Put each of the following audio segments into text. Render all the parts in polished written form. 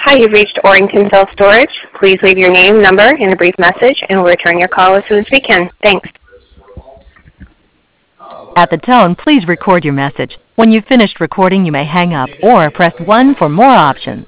Hi, you've reached Orrington Self Storage. Please leave your name, number, and a brief message, and we'll return your call as soon as we can. Thanks. At the tone, please record your message. When you've finished recording, you may hang up or press 1 for more options.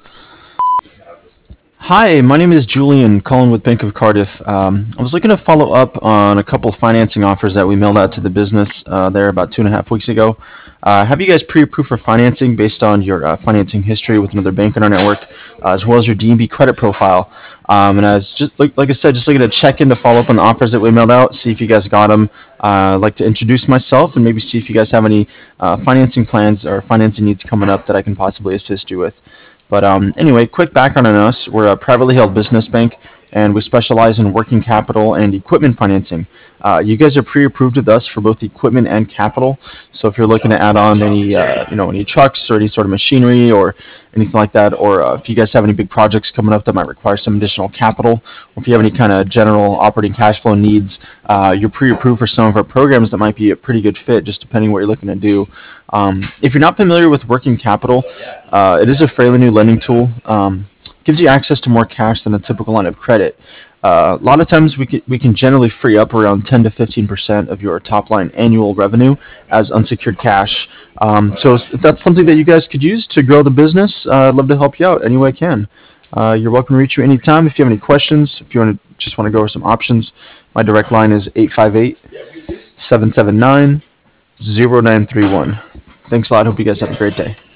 Hi, my name is Julian, calling with Bank of Cardiff. I was looking to follow up on a couple of financing offers that we mailed out to the business there about 2.5 weeks ago. Have you guys pre-approved for financing based on your financing history with another bank in our network, as well as your DNB credit profile? And I was just, like I said, just looking to check in to follow up on the offers that we mailed out, see if you guys got them. I'd like to introduce myself and maybe see if you guys have any financing plans or financing needs coming up that I can possibly assist you with. But anyway, quick background on us. We're a privately held business bank, and we specialize in working capital and equipment financing. You guys are pre-approved with us for both equipment and capital. So if you're looking to add on any, any trucks or any sort of machinery or anything like that, or if you guys have any big projects coming up that might require some additional capital, or if you have any kind of general operating cash flow needs, you're pre-approved for some of our programs that might be a pretty good fit, just depending what you're looking to do. If you're not familiar with working capital, it is a fairly new lending tool. Gives you access to more cash than a typical line of credit. A lot of times we can generally free up around 10 to 15% of your top line annual revenue as unsecured cash. So if that's something that you guys could use to grow the business, I'd love to help you out any way I can. You're welcome to reach me anytime if you have any questions. If you just want to go over some options, my direct line is 858-779-0931. Thanks a lot. Hope you guys have a great day.